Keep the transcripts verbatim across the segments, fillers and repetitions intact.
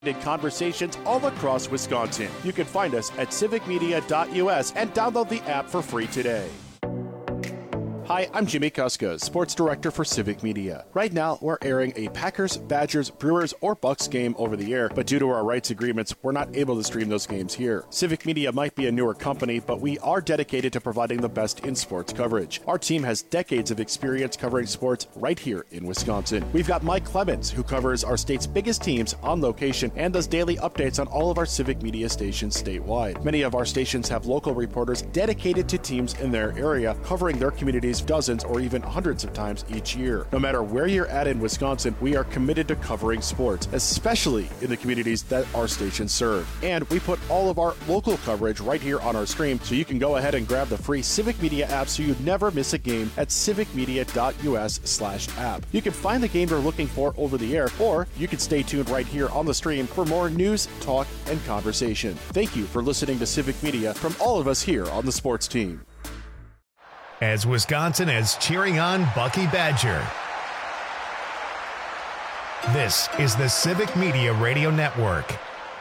Conversations all across Wisconsin. You can find us at civic media dot U S and download the app for free today. Hi, I'm Jimmy Kuska, Sports Director for Civic Media. Right now, we're airing a Packers, Badgers, Brewers, or Bucks game over the air, but due to our rights agreements, we're not able to stream those games here. Civic Media might be a newer company, but we are dedicated to providing the best in sports coverage. Our team has decades of experience covering sports right here in Wisconsin. We've got Mike Clemens, who covers our state's biggest teams on location and does daily updates on all of our Civic Media stations statewide. Many of our stations have local reporters dedicated to teams in their area, covering their communities dozens or even hundreds of times each year. No matter where you're at in Wisconsin, we are committed to covering sports, especially in the communities that our stations serve. And we put all of our local coverage right here on our stream, so you can go ahead and grab the free Civic Media app so you never miss a game at civic media dot U S slash app. You can find the game you're looking for over the air, or you can stay tuned right here on the stream for more news, talk, and conversation. Thank you for listening to Civic Media from all of us here on the sports team. As Wisconsin is cheering on Bucky Badger. This is the Civic Media Radio Network.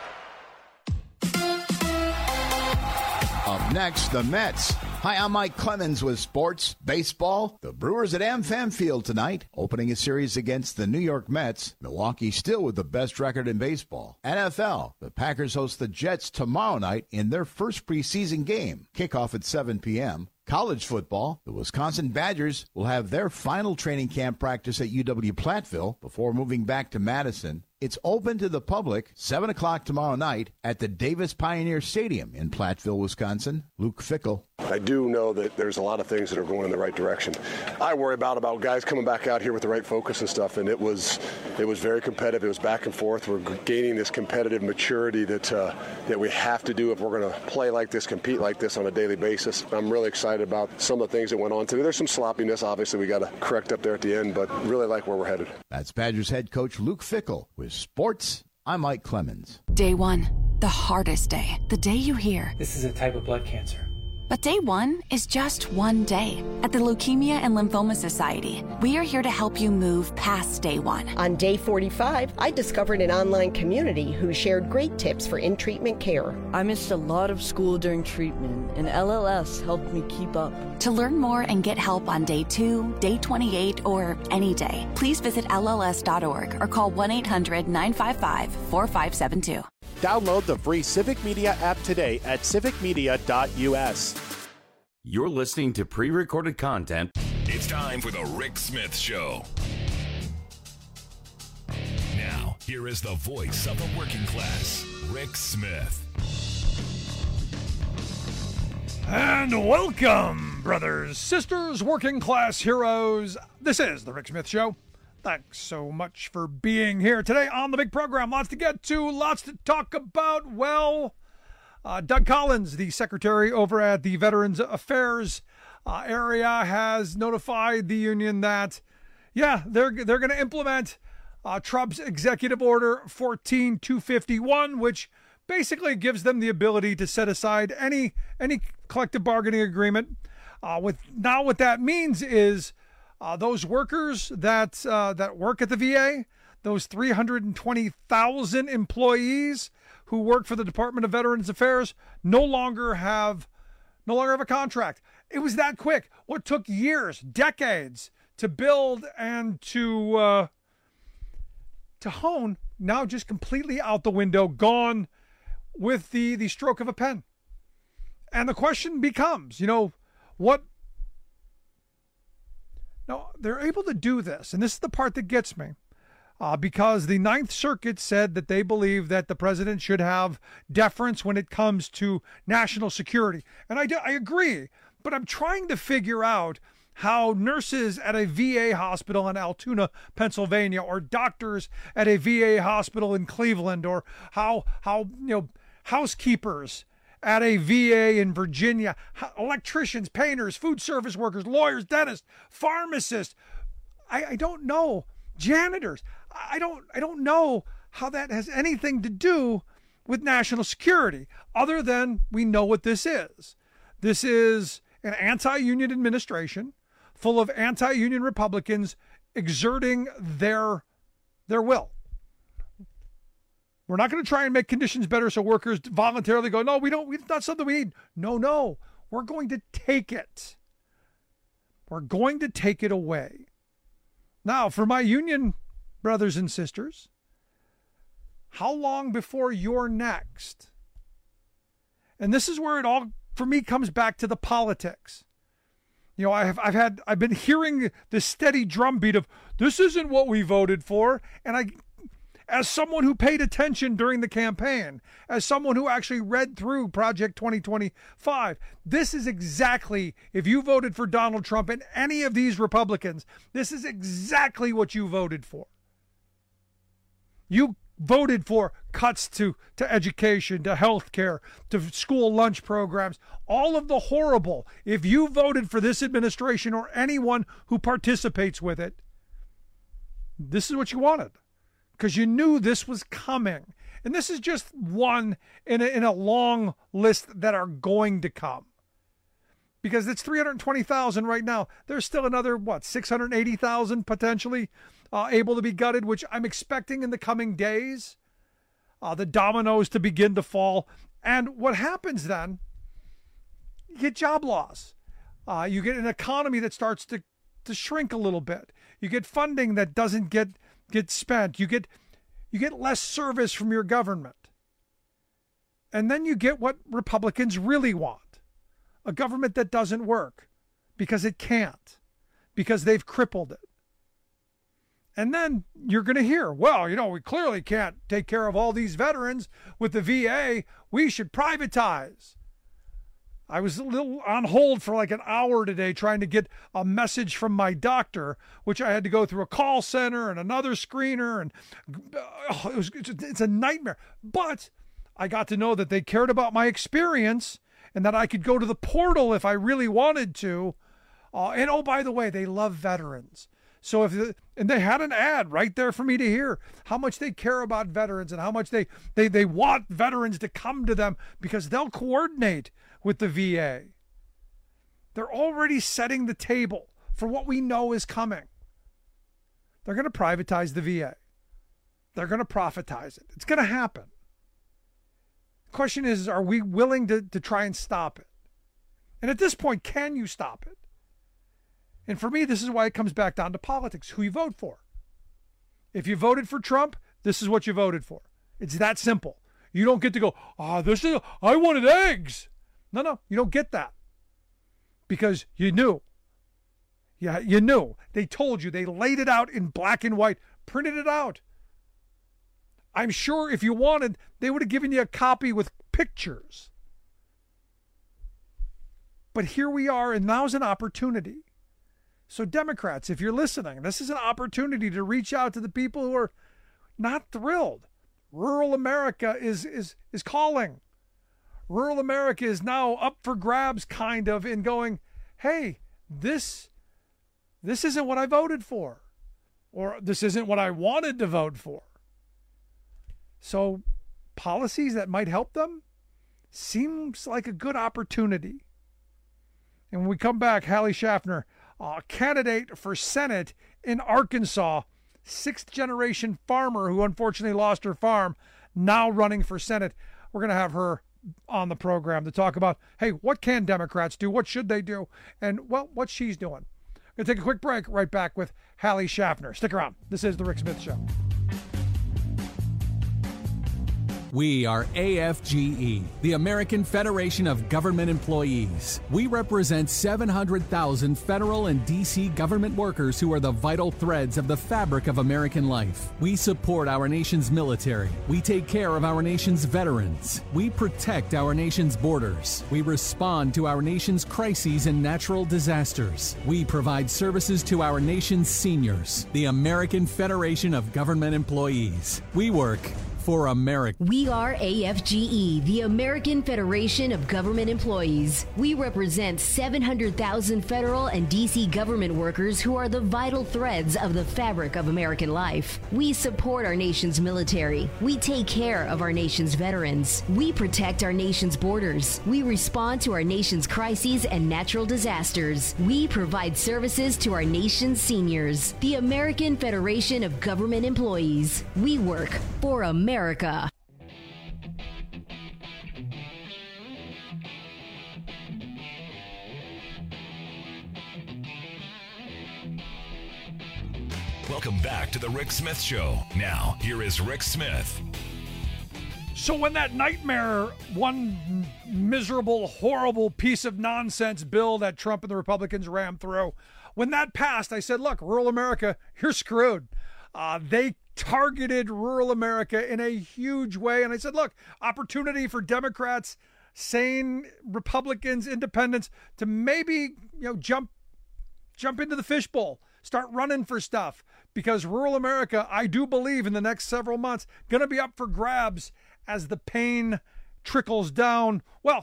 Up next, the Mets. Hi, I'm Mike Clemens with Sports Baseball. The Brewers at AmFam Field tonight, opening a series against the New York Mets. Milwaukee still with the best record in baseball. N F L, the Packers host the Jets tomorrow night in their first preseason game. Kickoff at seven p.m. College football, the Wisconsin Badgers will have their final training camp practice at U W-Platteville before moving back to Madison. It's open to the public, seven o'clock tomorrow night at the Davis Pioneer Stadium in Platteville, Wisconsin. Luke Fickell. I do know that there's a lot of things that are going in the right direction. I worry about about guys coming back out here with the right focus and stuff, and it was it was very competitive. It was back and forth. We're gaining this competitive maturity that uh, that we have to do if we're going to play like this, compete like this on a daily basis. I'm really excited about some of the things that went on today. There's some sloppiness, obviously, we got to correct up there at the end, but really like where we're headed. That's Badgers head coach Luke Fickell with Sports. I'm Mike Clemens. Day one, the hardest day. The day you hear, this is a type of blood cancer. But day one is just one day. At the Leukemia and Lymphoma Society, we are here to help you move past day one. On day forty-five, I discovered an online community who shared great tips for in-treatment care. I missed a lot of school during treatment, and L L S helped me keep up. To learn more and get help on day two, day twenty-eight, or any day, please visit L L S dot org or call one eight hundred nine five five four five seven two. Download the free Civic Media app today at civic media dot U S. You're listening to pre-recorded content. It's time for the Rick Smith Show. Now, here is the voice of the working class, Rick Smith. And welcome, brothers, sisters, working class heroes. This is the Rick Smith Show. Thanks so much for being here today on the big program. Lots to get to, lots to talk about. Well, uh, Doug Collins, the secretary over at the Veterans Affairs uh, area, has notified the union that, yeah, they're they're going to implement uh, Trump's Executive Order fourteen two fifty-one, which basically gives them the ability to set aside any any collective bargaining agreement. Uh, with now, what that means is uh, those workers that uh, that work at the V A, those three hundred twenty thousand employees who work for the Department of Veterans Affairs, no longer have no longer have a contract. It was that quick. What took years, decades to build and to uh, to hone, now just completely out the window, gone with the, the stroke of a pen. And the question becomes, you know, what... Now, they're able to do this, and this is the part that gets me, uh, because the Ninth Circuit said that they believe that the president should have deference when it comes to national security. And I, do, I agree, but I'm trying to figure out how nurses at a V A hospital in Altoona, Pennsylvania, or doctors at a V A hospital in Cleveland, or how, how you know, housekeepers at a V A in Virginia, electricians, painters, food service workers, lawyers, dentists, pharmacists. I, I don't know. Janitors. I don't I don't know how that has anything to do with national security, other than we know what this is. This is an anti-union administration full of anti-union Republicans exerting their their will. We're not going to try and make conditions better so workers voluntarily go, no, we don't, it's not something we need. No, no, we're going to take it. We're going to take it away. Now, for my union brothers and sisters, how long before you're next? And this is where it all, for me, comes back to the politics. You know, I have, I've had, I've been hearing the steady drumbeat of this isn't what we voted for. And I, as someone who paid attention during the campaign, as someone who actually read through Project twenty twenty-five, this is exactly, if you voted for Donald Trump and any of these Republicans, this is exactly what you voted for. You voted for cuts to, to education, to health care, to school lunch programs, all of the horrible. If you voted for this administration or anyone who participates with it, this is what you wanted. Because you knew this was coming. And this is just one in a, in a long list that are going to come. Because it's three hundred twenty thousand right now. There's still another, what, six hundred eighty thousand potentially uh, able to be gutted, which I'm expecting in the coming days. Uh, the dominoes to begin to fall. And what happens then, you get job loss. Uh, you get an economy that starts to, to shrink a little bit. You get funding that doesn't get get spent. You get you get less service from your government. And then you get what Republicans really want. A government that doesn't work because it can't, because they've crippled it. And then you're going to hear, well, you know, we clearly can't take care of all these veterans with the V A. We should privatize. I was a little on hold for like an hour today trying to get a message from my doctor, which I had to go through a call center and another screener. And oh, it was, it's a nightmare. But I got to know that they cared about my experience and that I could go to the portal if I really wanted to. Uh, and oh, by the way, they love veterans. So if the, and they had an ad right there for me to hear how much they care about veterans and how much they, they, they want veterans to come to them because they'll coordinate with the V A. They're already setting the table for what we know is coming. They're going to privatize the V A. They're going to profitize it. It's going to happen. The question is, are we willing to, to try and stop it? And at this point, can you stop it? And for me, this is why it comes back down to politics, who you vote for. If you voted for Trump, this is what you voted for. It's that simple. You don't get to go, ah, oh, this is, I wanted eggs. No, no, you don't get that. Because you knew. Yeah, you knew. They told you. They laid it out in black and white, printed it out. I'm sure if you wanted, they would have given you a copy with pictures. But here we are, and now's an opportunity. So Democrats, if you're listening, this is an opportunity to reach out to the people who are not thrilled. Rural America is is is calling. Rural America is now up for grabs, kind of, in going, hey, this, this isn't what I voted for. Or this isn't what I wanted to vote for. So policies that might help them seems like a good opportunity. And when we come back, Hallie Schaffner, uh, candidate for Senate in Arkansas, sixth generation farmer who unfortunately lost her farm, now running for Senate. We're going to have her on the program to talk about, hey, what can Democrats do? What should they do? And, well, what she's doing. Going to take a quick break. Right back with Hallie Schaffner. Stick around. This is The Rick Smith Show. We are A F G E, the American Federation of Government Employees. We represent seven hundred thousand federal and D C government workers who are the vital threads of the fabric of American life. We support our nation's military. We take care of our nation's veterans. We protect our nation's borders. We respond to our nation's crises and natural disasters. We provide services to our nation's seniors. The American Federation of Government Employees. We work for America. We are A F G E, the American Federation of Government Employees. We represent seven hundred thousand federal and D C government workers who are the vital threads of the fabric of American life. We support our nation's military. We take care of our nation's veterans. We protect our nation's borders. We respond to our nation's crises and natural disasters. We provide services to our nation's seniors. The American Federation of Government Employees. We work for America. America. Welcome back to the Rick Smith Show. Now, here is Rick Smith. So when that nightmare, one miserable, horrible piece of nonsense bill that Trump and the Republicans rammed through, when that passed, I said, look, rural America, you're screwed. Uh, they targeted rural America in a huge way. And I said, look, opportunity for Democrats, sane Republicans, independents to maybe, you know, jump jump into the fishbowl, start running for stuff, because rural America, I do believe in the next several months, going to be up for grabs as the pain trickles down. Well,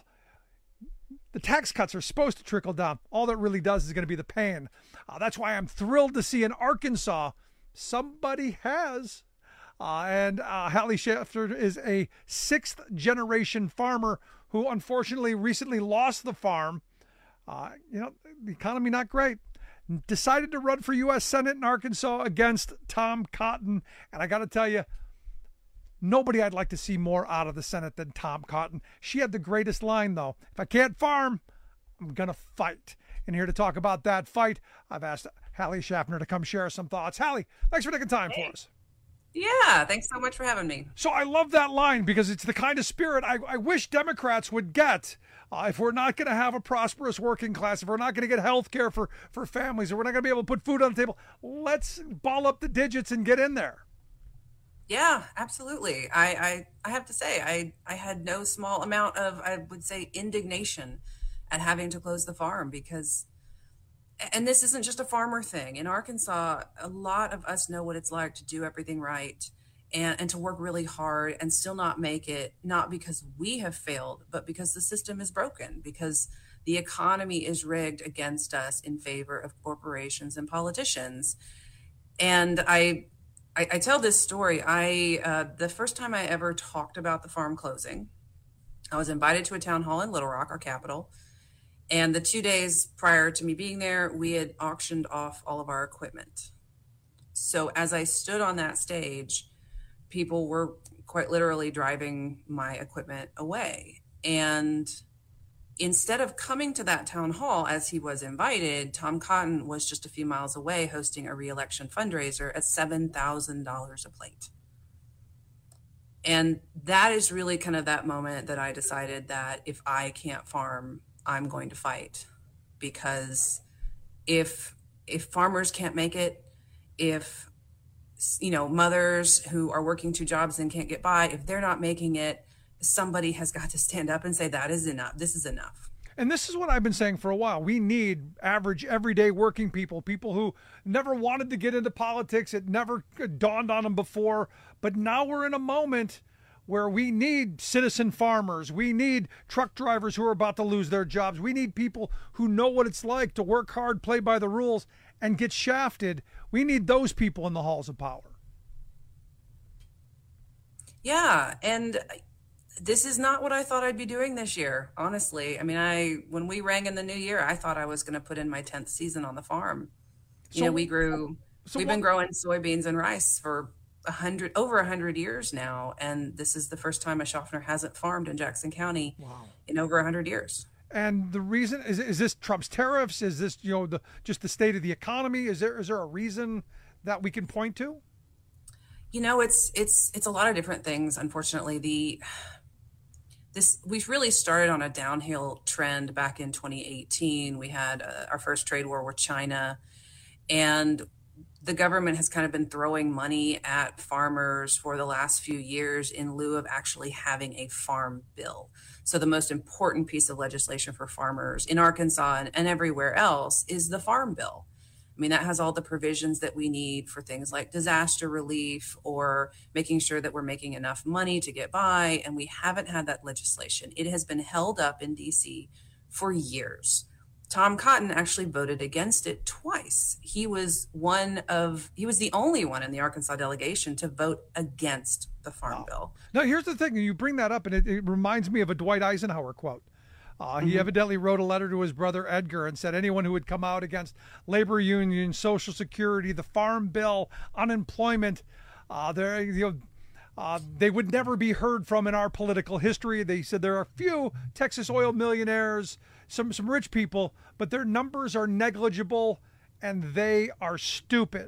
the tax cuts are supposed to trickle down. All that really does is going to be the pain. Uh, that's why I'm thrilled to see in Arkansas somebody has. Uh, and uh, Hallie Schaffner is a sixth generation farmer who unfortunately recently lost the farm. Uh, you know, the economy not great. Decided to run for U S Senate in Arkansas against Tom Cotton. And I got to tell you, nobody I'd like to see more out of the Senate than Tom Cotton. She had the greatest line, though. If I can't farm, I'm going to fight. And here to talk about that fight, I've asked Hallie Schaffner to come share some thoughts. Hallie, thanks for taking time hey. for us. Yeah, thanks so much for having me. So I love that line because it's the kind of spirit I, I wish Democrats would get. Uh, if we're not going to have a prosperous working class, if we're not going to get health care for, for families, or we're not going to be able to put food on the table, let's ball up the digits and get in there. Yeah, absolutely. I, I, I have to say, I, I had no small amount of, I would say, indignation at having to close the farm because, and this isn't just a farmer thing. In Arkansas, a lot of us know what it's like to do everything right and, and to work really hard and still not make it, not because we have failed, but because the system is broken, because the economy is rigged against us in favor of corporations and politicians. And I, I, I tell this story. I, uh, the first time I ever talked about the farm closing, I was invited to a town hall in Little Rock, our capital. And the two days prior to me being there, we had auctioned off all of our equipment. So as I stood on that stage, people were quite literally driving my equipment away. And instead of coming to that town hall as he was invited, Tom Cotton was just a few miles away hosting a re-election fundraiser at seven thousand dollars a plate. And that is really kind of that moment that I decided that if I can't farm, I'm going to fight. Because if if farmers can't make it, if you know mothers who are working two jobs and can't get by, if they're not making it, somebody has got to stand up and say that is enough. This is enough. And this is what I've been saying for a while. We need average, everyday working people, people who never wanted to get into politics. It never dawned on them before. But now we're in a moment where we need citizen farmers. We need truck drivers who are about to lose their jobs. We need people who know what it's like to work hard, play by the rules, and get shafted. We need those people in the halls of power. Yeah, and this is not what I thought I'd be doing this year, honestly. I mean, I when we rang in the new year, I thought I was going to put in my tenth season on the farm. You so, know, we grew, so we've what, been growing soybeans and rice for a hundred, over a hundred years now. And this is the first time a Schaffner hasn't farmed in Jackson County wow. in over a hundred years. And the reason is, is this Trump's tariffs? Is this, you know, the, just the state of the economy? Is there, is there a reason that we can point to? You know, it's, it's, it's a lot of different things. Unfortunately, the, This, we've really started on a downhill trend back in twenty eighteen. We had uh, our first trade war with China, and the government has kind of been throwing money at farmers for the last few years in lieu of actually having a farm bill. So the most important piece of legislation for farmers in Arkansas and, and everywhere else is the farm bill. I mean, that has all the provisions that we need for things like disaster relief or making sure that we're making enough money to get by. And we haven't had that legislation. It has been held up in D C for years. Tom Cotton actually voted against it twice. He was one of, he was the only one in the Arkansas delegation to vote against the farm wow. bill. Now, here's the thing. You bring that up and it, it reminds me of a Dwight Eisenhower quote. Uh, he mm-hmm. evidently wrote a letter to his brother Edgar and said anyone who would come out against labor unions, Social Security, the Farm Bill, unemployment, uh, there, you know, uh, they would never be heard from in our political history. They said there are a few Texas oil millionaires, some some rich people, but their numbers are negligible and they are stupid.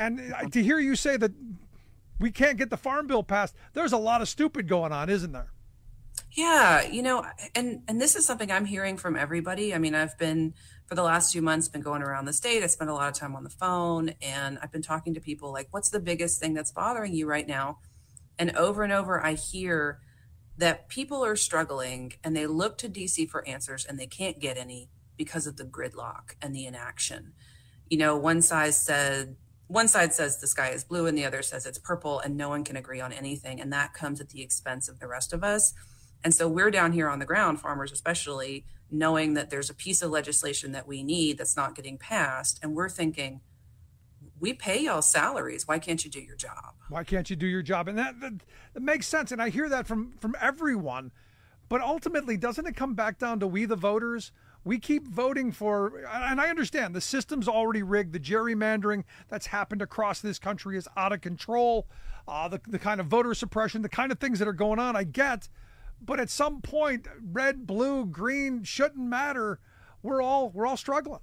And to hear you say that we can't get the farm bill passed, there's a lot of stupid going on, isn't there? Yeah, you know, and and this is something I'm hearing from everybody. I mean, I've been, for the last few months, been going around the state. I spent a lot of time on the phone, and I've been talking to people like, what's the biggest thing that's bothering you right now? And over and over, I hear that people are struggling, and they look to D C for answers, and they can't get any because of the gridlock and the inaction. You know, one side said, one side says the sky is blue, and the other says it's purple, and no one can agree on anything. And that comes at the expense of the rest of us. And so we're down here on the ground, farmers especially, knowing that there's a piece of legislation that we need that's not getting passed. And we're thinking, we pay y'all salaries. Why can't you do your job? Why can't you do your job? And that, that, that makes sense. And I hear that from, from everyone. But ultimately, doesn't it come back down to we, the voters? We keep voting for, and I understand the system's already rigged. The gerrymandering that's happened across this country is out of control. Uh, the, the kind of voter suppression, the kind of things that are going on, I get. But at some point, red, blue, green shouldn't matter. We're all we're all struggling.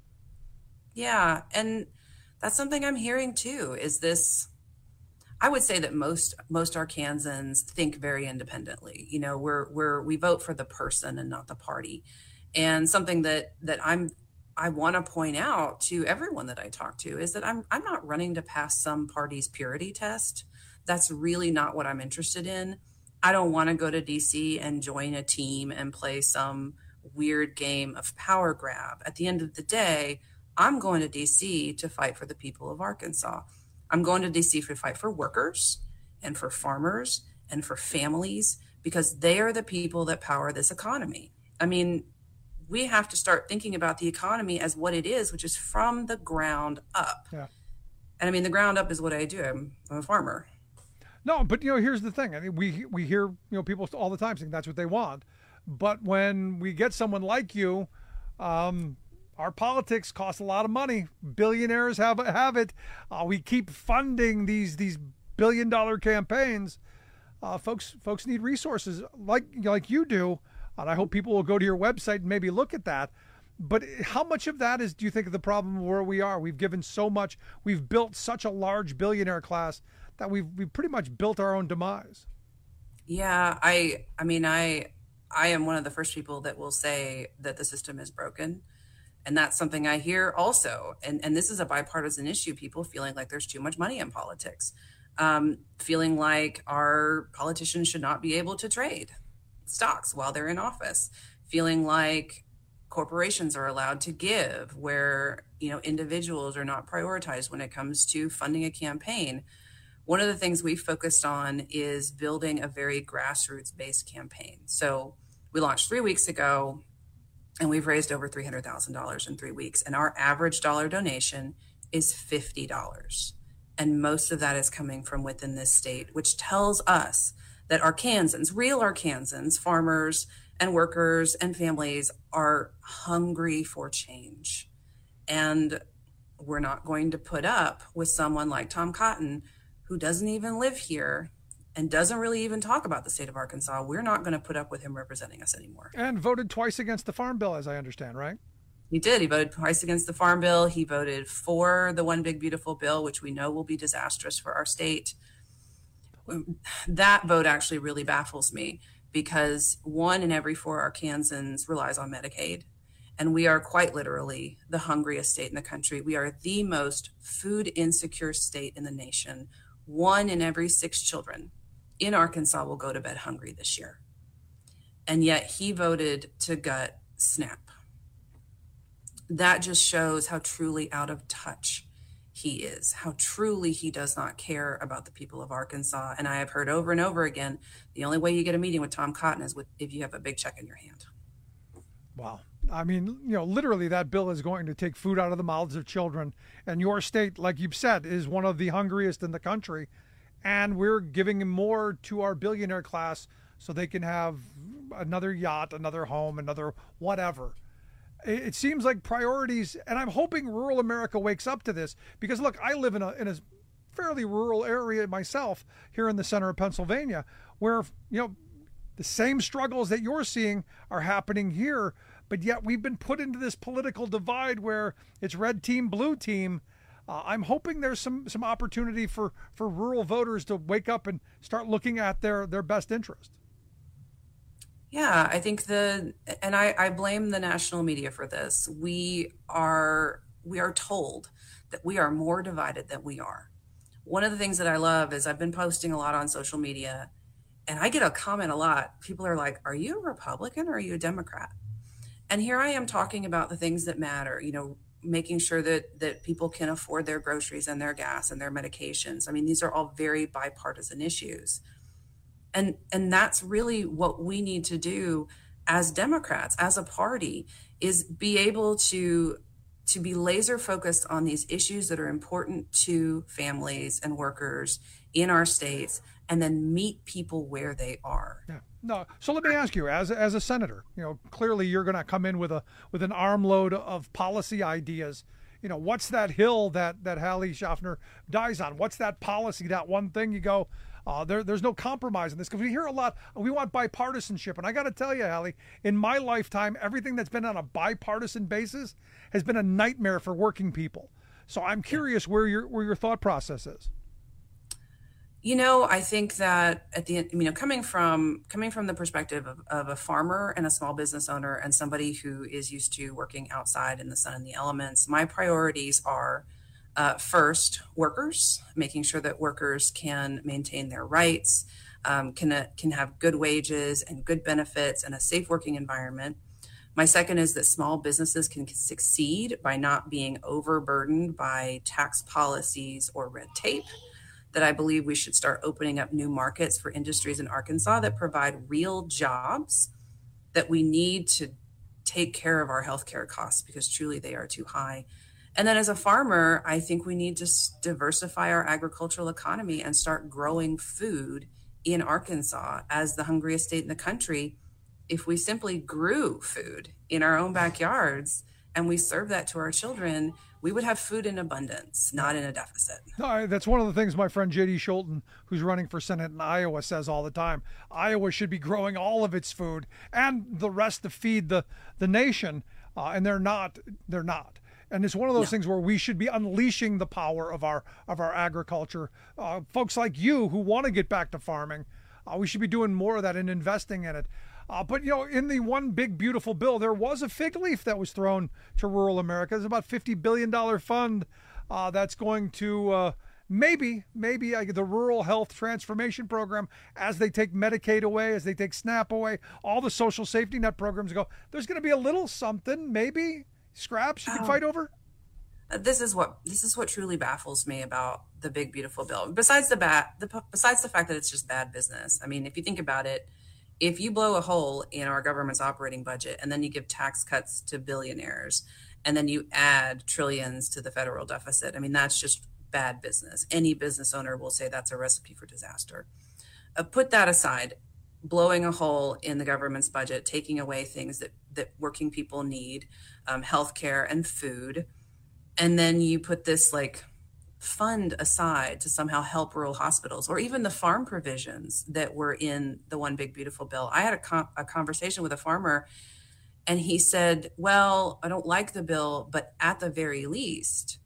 Yeah, and that's something I'm hearing too. Is this? I would say that most most Arkansans think very independently. You know, we're we're we vote for the person and not the party. And something that that I'm I want to point out to everyone that I talk to is that I'm I'm not running to pass some party's purity test. That's really not what I'm interested in. I don't want to go to D C and join a team and play some weird game of power grab. At the end of the day, I'm going to D C to fight for the people of Arkansas. I'm going to D C to fight for workers and for farmers and for families, because they are the people that power this economy. I mean, we have to start thinking about the economy as what it is, which is from the ground up. Yeah. And I mean, the ground up is what I do. I'm, I'm a farmer. No, but, you know, here's the thing. I mean, we we hear, you know, people all the time saying that's what they want. But when we get someone like you, um, our politics cost a lot of money. Billionaires have have it. Uh, we keep funding these these billion dollar campaigns. Uh, folks folks need resources like like you do. And I hope people will go to your website and maybe look at that. But how much of that is, do you think, of the problem where we are? We've given so much. We've built such a large billionaire class that we've we've pretty much built our own demise. Yeah, I I mean I I am one of the first people that will say that the system is broken. And that's something I hear also. And and this is a bipartisan issue, people feeling like there's too much money in politics. Um, feeling like our politicians should not be able to trade stocks while they're in office. Feeling like corporations are allowed to give where, you know, individuals are not prioritized when it comes to funding a campaign. One of the things we focused on is building a very grassroots-based campaign. So we launched three weeks ago, and we've raised over three hundred thousand dollars in three weeks. And our average dollar donation is fifty dollars. And most of that is coming from within this state, which tells us that Arkansans, real Arkansans, farmers and workers and families are hungry for change. And we're not going to put up with someone like Tom Cotton, who doesn't even live here and doesn't really even talk about the state of Arkansas. We're not going to put up with him representing us anymore. And voted twice against the Farm Bill, as I understand, right? He did. He voted twice against the Farm Bill. He voted for the One Big Beautiful Bill, which we know will be disastrous for our state. That vote actually really baffles me, because one in every four Arkansans relies on Medicaid. And we are quite literally the hungriest state in the country. We are the most food insecure state in the nation. One in every six children in Arkansas will go to bed hungry this year. And yet he voted to gut SNAP. That just shows how truly out of touch he is, how truly he does not care about the people of Arkansas. And I have heard over and over again, the only way you get a meeting with Tom Cotton is with, if you have a big check in your hand. Wow. I mean, you know, literally that bill is going to take food out of the mouths of children. And your state, like you've said, is one of the hungriest in the country. And we're giving more to our billionaire class so they can have another yacht, another home, another whatever. It seems like priorities, and I'm hoping rural America wakes up to this, because look, I live in a in a fairly rural area myself here in the center of Pennsylvania, where, you know, the same struggles that you're seeing are happening here, but yet we've been put into this political divide where it's red team, blue team. Uh, I'm hoping there's some some opportunity for, for rural voters to wake up and start looking at their, their best interest. Yeah, I think the, and I, I blame the national media for this. We are, we are told that we are more divided than we are. One of the things that I love is I've been posting a lot on social media, and I get a comment a lot. People are like, are you a Republican or are you a Democrat? And here I am talking about the things that matter, you know, making sure that, that people can afford their groceries and their gas and their medications. I mean, these are all very bipartisan issues. And and that's really what we need to do as Democrats, as a party, is be able to, to be laser focused on these issues that are important to families and workers in our states, and then meet people where they are. Yeah. No. So let me ask you, as as a senator, you know, clearly you're going to come in with a with an armload of policy ideas. You know, what's that hill that that Hallie Schaffner dies on? What's that policy? That one thing you go, uh, there there's no compromise in this, because we hear a lot. We want bipartisanship, and I got to tell you, Hallie, in my lifetime, everything that's been on a bipartisan basis has been a nightmare for working people. So I'm curious where your where your thought process is. You know, I think that at the end, you know, coming from coming from the perspective of, of a farmer and a small business owner and somebody who is used to working outside in the sun and the elements, my priorities are uh, first, workers, making sure that workers can maintain their rights, um, can uh, can have good wages and good benefits and a safe working environment. My second is that small businesses can succeed by not being overburdened by tax policies or red tape. That I believe we should start opening up new markets for industries in Arkansas that provide real jobs, that we need to take care of our healthcare costs because truly they are too high. And then as a farmer, I think we need to diversify our agricultural economy and start growing food in Arkansas as the hungriest state in the country. If we simply grew food in our own backyards and we serve that to our children, we would have food in abundance, not in a deficit. No, that's one of the things my friend J D Scholten, who's running for Senate in Iowa, says all the time. Iowa should be growing all of its food and the rest to feed the, the nation, uh, and they're not. They're not. And it's one of those no. things where we should be unleashing the power of our of our agriculture. Uh, folks like you who want to get back to farming, uh, we should be doing more of that and investing in it. Uh, but, you know, in the one big, beautiful bill, there was a fig leaf that was thrown to rural America. It's about fifty billion dollars fund uh, that's going to uh, maybe, maybe uh, the Rural Health Transformation Program, as they take Medicaid away, as they take SNAP away, all the social safety net programs go, there's going to be a little something, maybe, scraps you can oh. fight over? This is what this is what truly baffles me about the big, beautiful bill. Besides the, bat, the, besides the fact that it's just bad business. I mean, if you think about it, if you blow a hole in our government's operating budget and then you give tax cuts to billionaires and then you add trillions to the federal deficit, I mean, that's just bad business. Any business owner will say that's a recipe for disaster. Uh, put that aside, blowing a hole in the government's budget, taking away things that, that working people need, um, healthcare and food. And then you put this like fund aside to somehow help rural hospitals, or even the farm provisions that were in the One Big Beautiful Bill. I had a, com- a conversation with a farmer, and he said, well, I don't like the bill, but at the very least,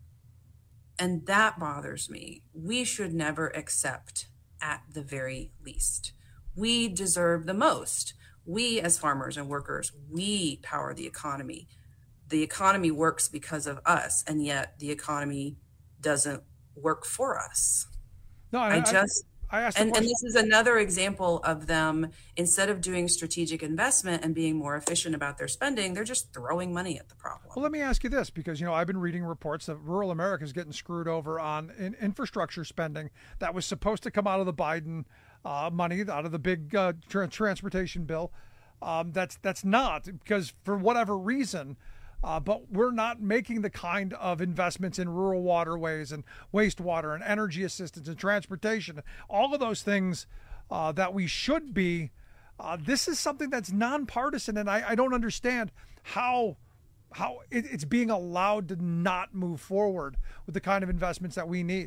and that bothers me, we should never accept at the very least. We deserve the most. We as farmers and workers, we power the economy. The economy works because of us, and yet the economy doesn't work for us. No, I, I just, I, I asked and, and this is another example of them, instead of doing strategic investment and being more efficient about their spending, they're just throwing money at the problem. Well, let me ask you this, because, you know, I've been reading reports that rural America is getting screwed over on in infrastructure spending that was supposed to come out of the Biden uh, money, out of the big uh, tra- transportation bill. Um, that's, that's not, because for whatever reason, Uh, but we're not making the kind of investments in rural waterways and wastewater and energy assistance and transportation, all of those things uh, that we should be. Uh, this is something that's nonpartisan, and I, I don't understand how how it, it's being allowed to not move forward with the kind of investments that we need.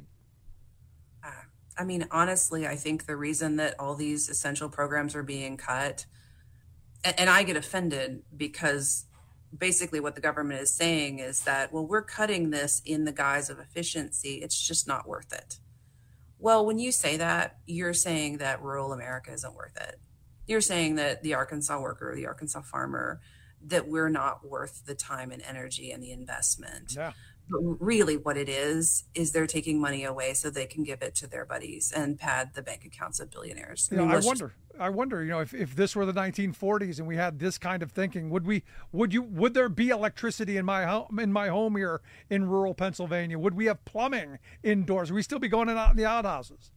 Uh, I mean, honestly, I think the reason that all these essential programs are being cut, and, and I get offended because basically what the government is saying is that, well, we're cutting this in the guise of efficiency. It's just not worth it. Well, when you say that, you're saying that rural America isn't worth it. You're saying that the Arkansas worker, the Arkansas farmer, that we're not worth the time and energy and the investment. Yeah. But really what it is, is they're taking money away so they can give it to their buddies and pad the bank accounts of billionaires. You know, I, mean, I wonder, just... I wonder, you know, if, if this were the nineteen forties and we had this kind of thinking, would we, would you, would there be electricity in my home, in my home here in rural Pennsylvania? Would we have plumbing indoors? Would we still be going out in the outhouses?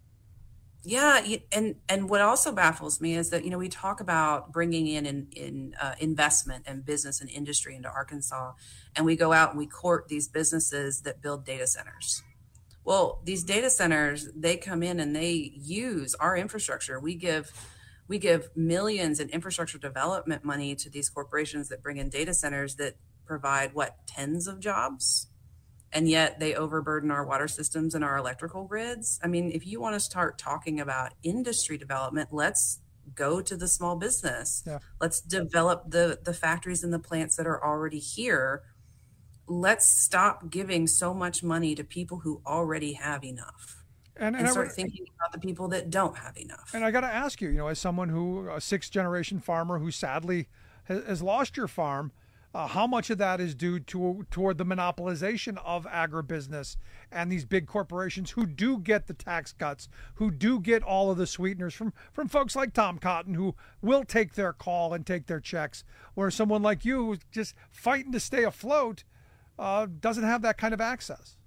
Yeah, and and what also baffles me is that, you know, we talk about bringing in in, in uh, investment and business and industry into Arkansas, and we go out and we court these businesses that build data centers. Well, these data centers, they come in and they use our infrastructure. We give we give millions in infrastructure development money to these corporations that bring in data centers that provide, what, tens of jobs? And yet they overburden our water systems and our electrical grids. I mean, if you want to start talking about industry development, let's go to the small business. Yeah. Let's develop the, the factories and the plants that are already here. Let's stop giving so much money to people who already have enough. And, and, and start I, thinking about the people that don't have enough. And I got to ask you, you know, as someone who, a sixth generation farmer who sadly has, has lost your farm, Uh, how much of that is due to toward the monopolization of agribusiness and these big corporations who do get the tax cuts, who do get all of the sweeteners from, from folks like Tom Cotton, who will take their call and take their checks, where someone like you who's just fighting to stay afloat uh, doesn't have that kind of access?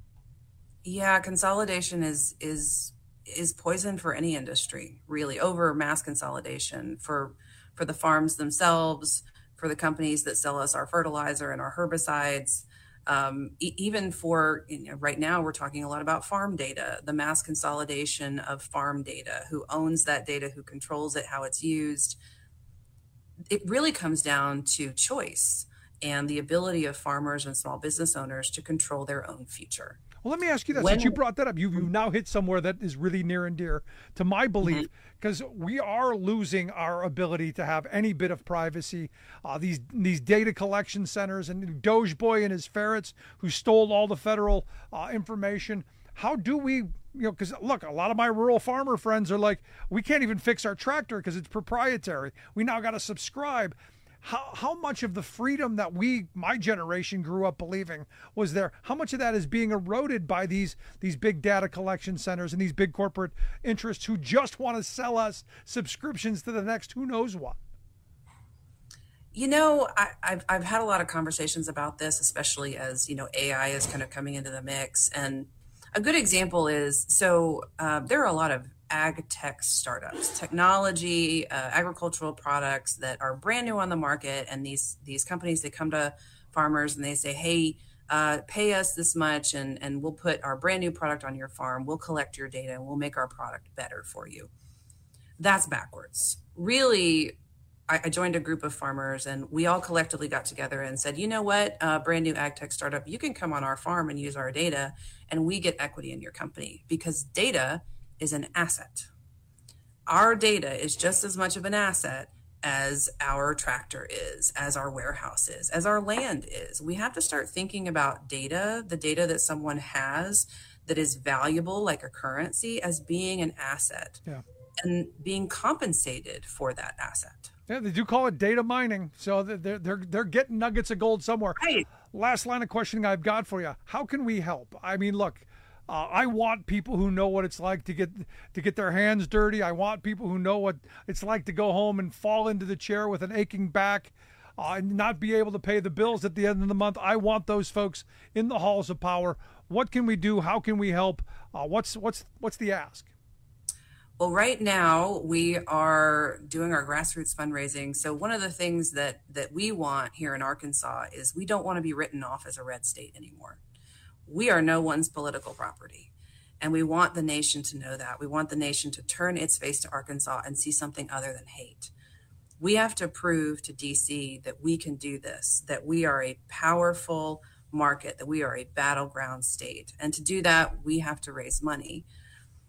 Yeah, consolidation is is is poison for any industry, really, over mass consolidation for for the farms themselves, for the companies that sell us our fertilizer and our herbicides, um, e- even for, you know, right now we're talking a lot about farm data, the mass consolidation of farm data, who owns that data, who controls it, how it's used. It really comes down to choice and the ability of farmers and small business owners to control their own future. Well, let me ask you this. When, Since you brought that up, you've, you've now hit somewhere that is really near and dear to my belief, because mm-hmm. we are losing our ability to have any bit of privacy. Uh, these these data collection centers and Doge Boy and his ferrets who stole all the federal uh, information. How do we, you know, because look, a lot of my rural farmer friends are like, we can't even fix our tractor because it's proprietary. We now got to subscribe. How how much of the freedom that we, my generation, grew up believing was there, how much of that is being eroded by these these big data collection centers and these big corporate interests who just want to sell us subscriptions to the next who knows what? You know, I, I've I've had a lot of conversations about this, especially as, you know, A I is kind of coming into the mix. And a good example is, so uh, there are a lot of ag tech startups, technology, uh, agricultural products that are brand new on the market. And these these companies, they come to farmers and they say, hey, uh, pay us this much and, and we'll put our brand new product on your farm. We'll collect your data and we'll make our product better for you. That's backwards. Really, I, I joined a group of farmers and we all collectively got together and said, you know what, uh, brand new ag tech startup, you can come on our farm and use our data and we get equity in your company, because data is an asset. Our data is just as much of an asset as our tractor is, as our warehouse is, as our land is. We have to start thinking about data, the data that someone has that is valuable like a currency, as being an asset. Yeah. And being compensated for that asset. Yeah, they do call it data mining, so they're they're they're getting nuggets of gold somewhere. Right. Last line of questioning I've got for you: how can we help? I mean, look. Uh, I want people who know what it's like to get to get their hands dirty. I want people who know what it's like to go home and fall into the chair with an aching back uh, and not be able to pay the bills at the end of the month. I want those folks in the halls of power. What can we do? How can we help? Uh, what's what's what's the ask? Well, right now we are doing our grassroots fundraising. So one of the things that that we want here in Arkansas is we don't want to be written off as a red state anymore. We are no one's political property. And we want the nation to know that. We want the nation to turn its face to Arkansas and see something other than hate. We have to prove to D C that we can do this, that we are a powerful market, that we are a battleground state. And to do that, we have to raise money.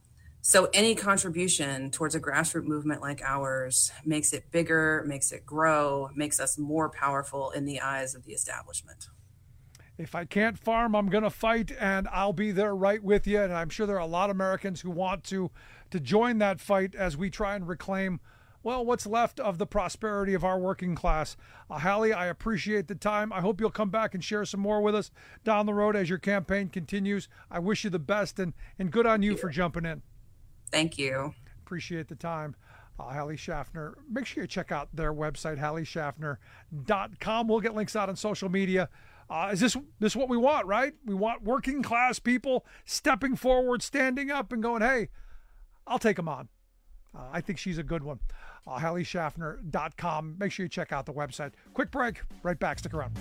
So any contribution towards a grassroots movement like ours makes it bigger, makes it grow, makes us more powerful in the eyes of the establishment. If I can't farm, I'm going to fight, and I'll be there right with you. And I'm sure there are a lot of Americans who want to to join that fight as we try and reclaim, well, what's left of the prosperity of our working class. Uh, Hallie, I appreciate the time. I hope you'll come back and share some more with us down the road as your campaign continues. I wish you the best, and, and good on you for jumping in. Thank you. Appreciate the time. Uh, Hallie Schaffner. Make sure you check out their website, hallie schaffner dot com. We'll get links out on social media. Uh, is this this what we want, right? We want working class people stepping forward, standing up, and going, hey, I'll take them on. Uh, I think she's a good one. Uh, hallie schaffner dot com. Make sure you check out the website. Quick break. Right back. Stick around.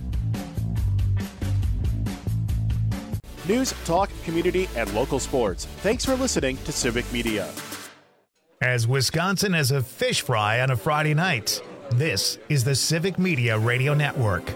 News, talk, community, and local sports. Thanks for listening to Civic Media. As Wisconsin as a fish fry on a Friday night, this is the Civic Media Radio Network.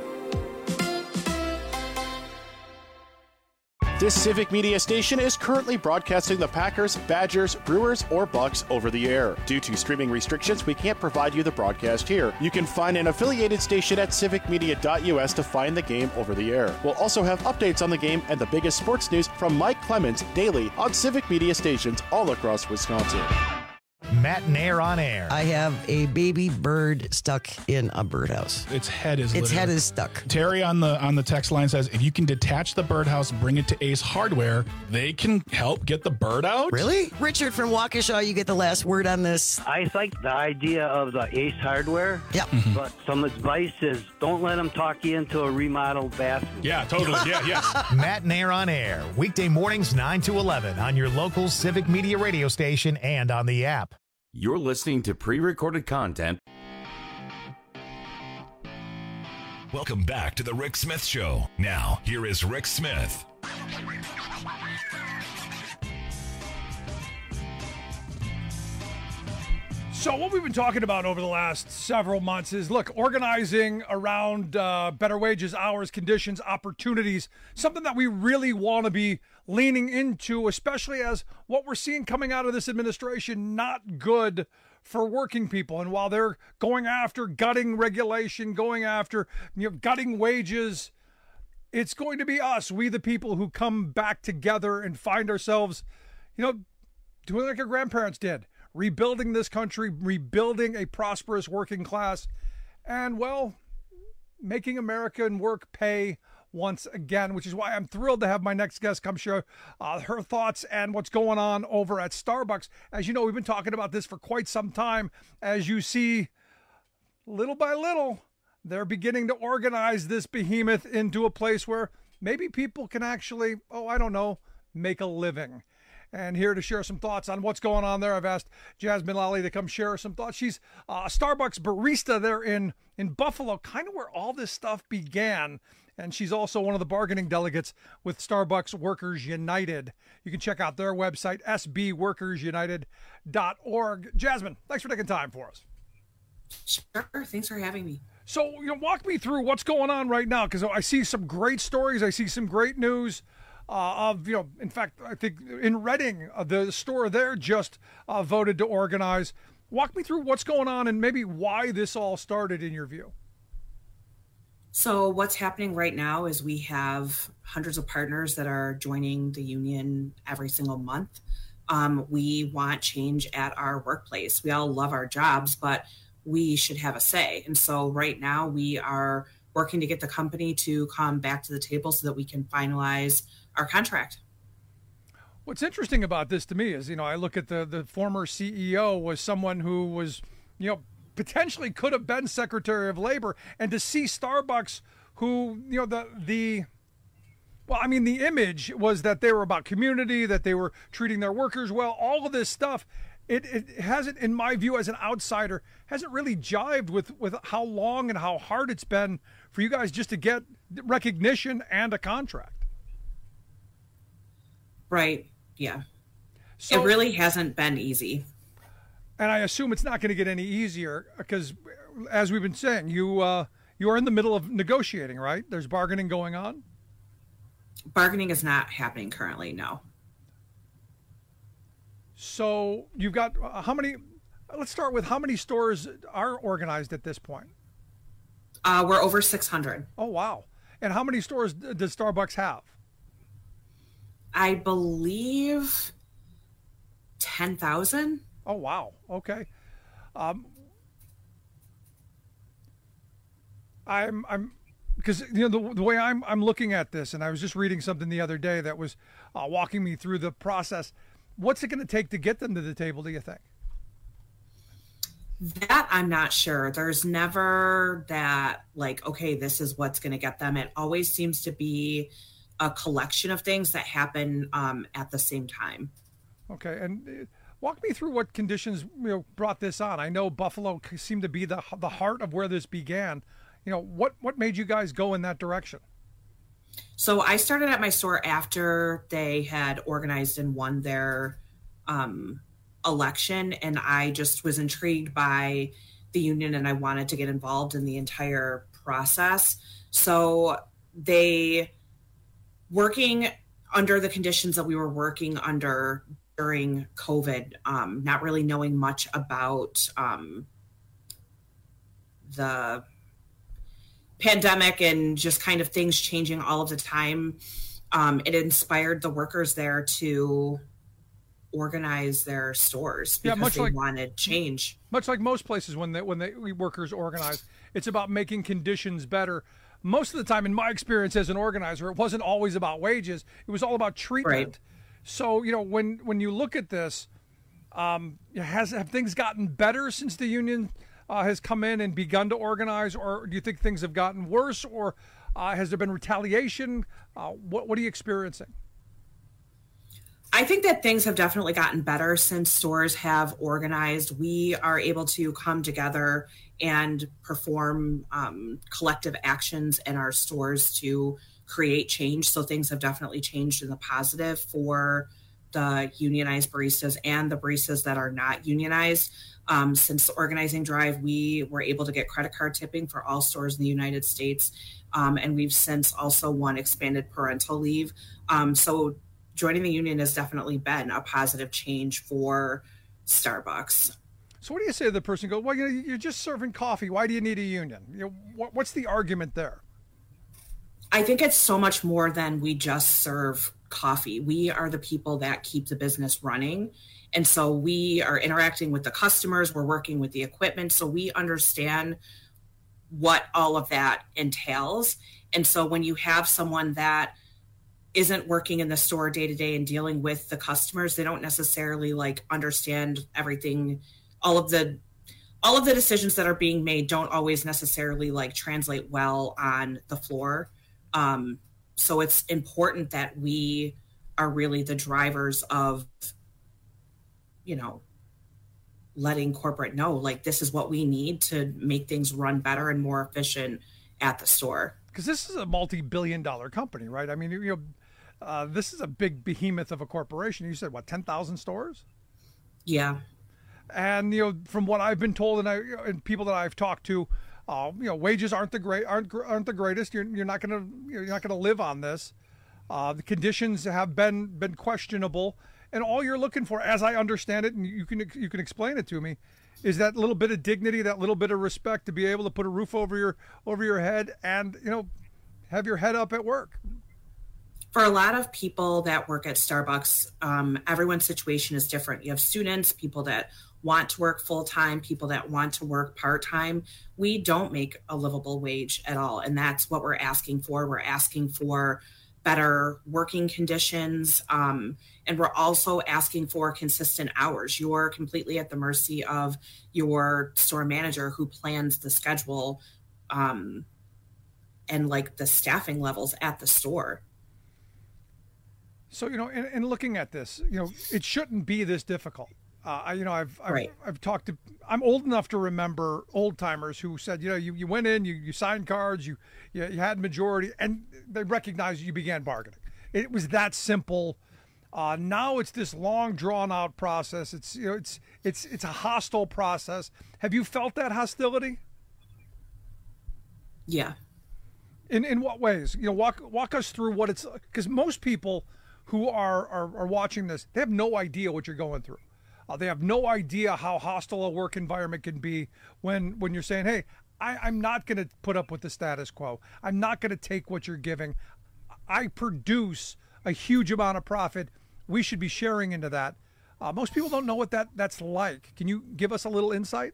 This Civic Media station is currently broadcasting the Packers, Badgers, Brewers, or Bucks over the air. Due to streaming restrictions, we can't provide you the broadcast here. You can find an affiliated station at civic media dot u s to find the game over the air. We'll also have updates on the game and the biggest sports news from Mike Clemens daily on Civic Media stations all across Wisconsin. Matt Nair on air. I have a baby bird stuck in a birdhouse. Its head is Its literally. head is stuck. Terry on the on the text line says, if you can detach the birdhouse, bring it to Ace Hardware, they can help get the bird out. Really? Richard from Waukesha, you get the last word on this. I like the idea of the Ace Hardware. Yeah. Mm-hmm. But some advice is don't let them talk you into a remodeled bathroom. Yeah, totally. Yeah, yeah. Matt Nair on air. Weekday mornings nine to eleven on your local Civic Media radio station and on the app. You're listening to pre-recorded content. Welcome back to the Rick Smith Show. Now, here is Rick Smith. So what we've been talking about over the last several months is, look, organizing around uh, better wages, hours, conditions, opportunities, something that we really want to be leaning into, especially as what we're seeing coming out of this administration, not good for working people. And while they're going after gutting regulation, going after, you know, gutting wages, it's going to be us, we the people, who come back together and find ourselves, you know, doing like our grandparents did. Rebuilding this country, rebuilding a prosperous working class, and, well, making America and work pay once again, which is why I'm thrilled to have my next guest come share uh, her thoughts and what's going on over at Starbucks. As you know, we've been talking about this for quite some time. As you see, little by little, they're beginning to organize this behemoth into a place where maybe people can actually, oh, I don't know, make a living. And here to share some thoughts on what's going on there, I've asked Jasmine Lally to come share some thoughts. She's a Starbucks barista there in, in Buffalo, kind of where all this stuff began. And she's also one of the bargaining delegates with Starbucks Workers United. You can check out their website, s b workers united dot org. Jasmine, thanks for taking time for us. Sure. Thanks for having me. So, you know, walk me through what's going on right now, because I see some great stories. I see some great news. Uh, of, you know, in fact, I think in Reading, uh, the store there just uh, voted to organize. Walk me through what's going on and maybe why this all started in your view. So what's happening right now is we have hundreds of partners that are joining the union every single month. Um, we want change at our workplace. We all love our jobs, but we should have a say. And so right now we are working to get the company to come back to the table so that we can finalize our contract. What's interesting about this to me is, you know, I look at the, the former C E O was someone who was, you know, potentially could have been Secretary of Labor, and to see Starbucks, who, you know, the, the, well, I mean, the image was that they were about community, that they were treating their workers well, all of this stuff. It, it hasn't, in my view, as an outsider, hasn't really jived with, with how long and how hard it's been for you guys just to get recognition and a contract. Right. Yeah. So, it really hasn't been easy. And I assume it's not going to get any easier because, as we've been saying, you uh, you are in the middle of negotiating, right? There's bargaining going on. Bargaining is not happening currently, no. So you've got uh, how many? Let's start with how many stores are organized at this point? Uh, we're over six hundred. Oh, wow. And how many stores does Starbucks have? I believe ten thousand. Oh, wow. Okay. Um, I'm, I'm, because you know the, the way I'm, I'm looking at this, and I was just reading something the other day that was uh, walking me through the process. What's it going to take to get them to the table, do you think? That I'm not sure. There's never that like, okay, this is what's going to get them. It always seems to be a collection of things that happen um, at the same time. Okay, and uh, walk me through what conditions you know brought this on. I know Buffalo seemed to be the the heart of where this began. You know, what what made you guys go in that direction? So I started at my store after they had organized and won their um, election, and I just was intrigued by the union, and I wanted to get involved in the entire process. So they, working under the conditions that we were working under during COVID, um, not really knowing much about um, the pandemic and just kind of things changing all of the time, um, it inspired the workers there to organize their stores because yeah, much they like, wanted change. Much like most places when they, when they workers organize, it's about making conditions better. Most of the time, in my experience as an organizer, it wasn't always about wages. It was all about treatment. Right. So, you know, when, when you look at this, um, has have things gotten better since the union uh, has come in and begun to organize, or do you think things have gotten worse, or uh, has there been retaliation? Uh, what what are you experiencing? I think that things have definitely gotten better since stores have organized. We are able to come together and perform um, collective actions in our stores to create change. So things have definitely changed in the positive for the unionized baristas and the baristas that are not unionized. Um, since the organizing drive, we were able to get credit card tipping for all stores in the United States. Um, and we've since also won expanded parental leave. Um, so joining the union has definitely been a positive change for Starbucks. So what do you say to the person who goes, well, you know, you're just serving coffee. Why do you need a union? You know, what, what's the argument there? I think it's so much more than we just serve coffee. We are the people that keep the business running. And so we are interacting with the customers. We're working with the equipment. So we understand what all of that entails. And so when you have someone that isn't working in the store day to day and dealing with the customers, they don't necessarily like understand everything. All of the all of the decisions that are being made don't always necessarily like translate well on the floor. Um, so it's important that we are really the drivers of, you know, letting corporate know, like, this is what we need to make things run better and more efficient at the store. Because this is a multi-billion dollar company, right? I mean, you know, uh, this is a big behemoth of a corporation. You said, what, ten thousand stores? Yeah. And, you know, from what I've been told and, I, and people that I've talked to, uh, you know, wages aren't the great aren't aren't the greatest. You're you're not gonna you're not gonna live on this. Uh, the conditions have been been questionable, and all you're looking for, as I understand it, and you can you can explain it to me, is that little bit of dignity, that little bit of respect to be able to put a roof over your over your head, and you know, have your head up at work. For a lot of people that work at Starbucks, um, everyone's situation is different. You have students, people that want to work full-time, people that want to work part-time. We don't make a livable wage at all. And that's what we're asking for. We're asking for better working conditions. Um, and we're also asking for consistent hours. You're completely at the mercy of your store manager who plans the schedule um, and like the staffing levels at the store. So, you know, in, in looking at this, you know, it shouldn't be this difficult. Uh, I, you know, I've I've, right. I've talked to, I'm old enough to remember old timers who said, you know, you, you went in, you, you signed cards, you, you you had majority, and they recognized you began bargaining. It was that simple. Uh, now it's this long drawn out process. It's, you know, it's, it's, it's a hostile process. Have you felt that hostility? Yeah. In, in what ways? You know, walk, walk us through what it's, because most people who are, are, are watching this, they have no idea what you're going through. Uh, they have no idea how hostile a work environment can be when, when you're saying, hey, I, I'm not going to put up with the status quo. I'm not going to take what you're giving. I produce a huge amount of profit. We should be sharing into that. Uh, most people don't know what that, that's like. Can you give us a little insight?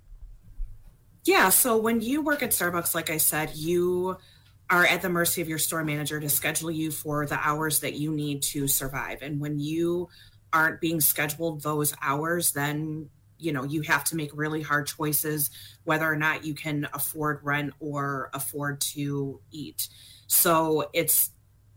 Yeah, so when you work at Starbucks, like I said, you are at the mercy of your store manager to schedule you for the hours that you need to survive. And when you aren't being scheduled those hours, then, you know, you have to make really hard choices whether or not you can afford rent or afford to eat. So it's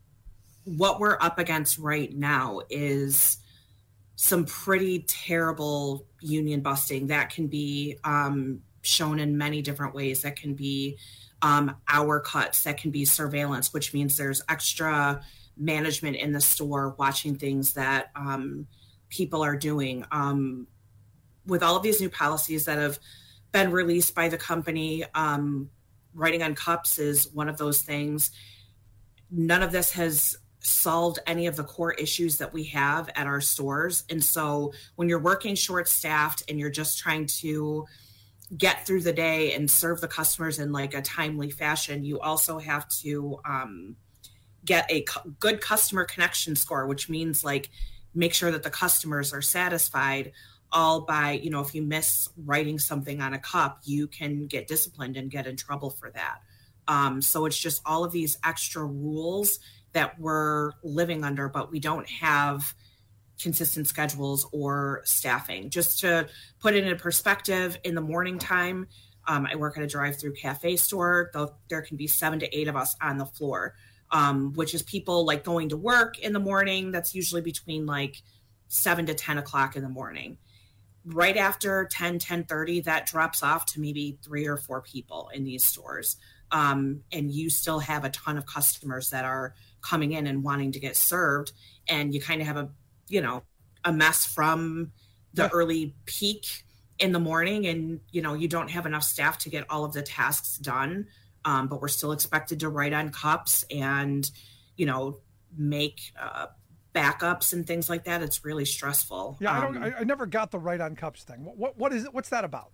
what we're up against right now is some pretty terrible union busting that can be um, shown in many different ways. That can be um, hour cuts, that can be surveillance, which means there's extra management in the store watching things that um, people are doing. Um, with all of these new policies that have been released by the company, um, writing on cups is one of those things. None of this has solved any of the core issues that we have at our stores. And so when you're working short-staffed and you're just trying to get through the day and serve the customers in like a timely fashion, you also have to um, get a cu- good customer connection score, which means like make sure that the customers are satisfied, all by, you know, if you miss writing something on a cup, you can get disciplined and get in trouble for that. Um, so it's just all of these extra rules that we're living under, but we don't have consistent schedules or staffing. Just to put it in perspective, in the morning time, um, I work at a drive-through cafe store. There can be seven to eight of us on the floor, um, which is people like going to work in the morning. That's usually between like seven to ten o'clock in the morning. Right after ten, ten thirty, that drops off to maybe three or four people in these stores. Um, and you still have a ton of customers that are coming in and wanting to get served. And you kind of have a, you know, a mess from the yeah. early peak in the morning. And, you know, you don't have enough staff to get all of the tasks done. Um, but we're still expected to write on cups and, you know, make uh, backups and things like that. It's really stressful. Yeah, I um, don't. I, I never got the write on cups thing. What, what what is it? What's that about?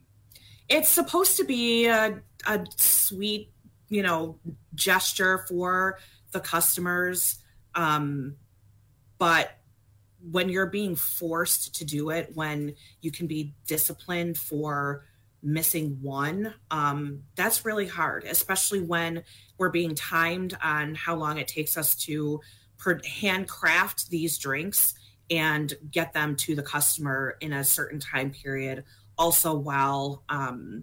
It's supposed to be a, a sweet, you know, gesture for the customers. Um, but when you're being forced to do it, when you can be disciplined for missing one, um, that's really hard, especially when we're being timed on how long it takes us to per- handcraft these drinks and get them to the customer in a certain time period, also while um,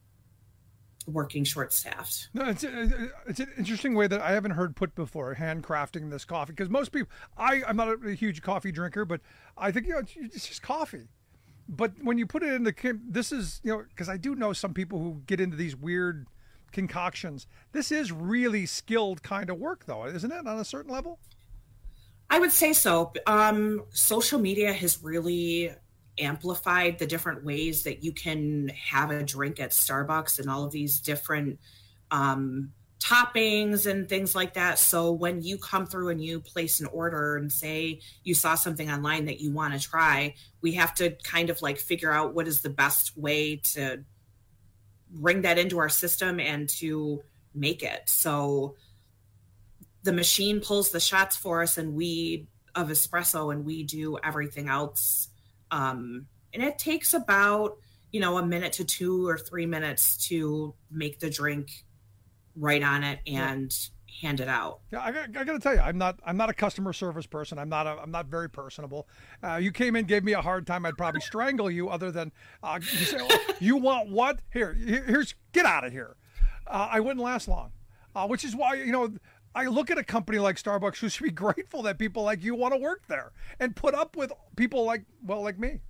working short-staffed. No, it's it's an interesting way that I haven't heard put before, handcrafting this coffee, because most people, I, I'm not a, a huge coffee drinker, but I think, you know, it's, it's just coffee. But when you put it in the, this is, you know, because I do know some people who get into these weird concoctions. This is really skilled kind of work, though, isn't it, on a certain level? I would say so. Um, social media has really amplified the different ways that you can have a drink at Starbucks and all of these different um, toppings and things like that. So when you come through and you place an order and say you saw something online that you want to try, we have to kind of like figure out what is the best way to bring that into our system and to make it. So the machine pulls the shots for us and we of espresso and we do everything else. Um, and it takes about, you know, a minute to two or three minutes to make the drink, write on it, and yeah. hand it out. Yeah, I, I got to tell you, I'm not, I'm not a customer service person. I'm not, a, I'm not very personable. Uh, you came in, gave me a hard time. I'd probably strangle you. Other than uh, you say, oh, you want what? Here, here, here's, get out of here. Uh, I wouldn't last long. Uh, which is why, you know, I look at a company like Starbucks who should be grateful that people like you want to work there and put up with people like, well, like me.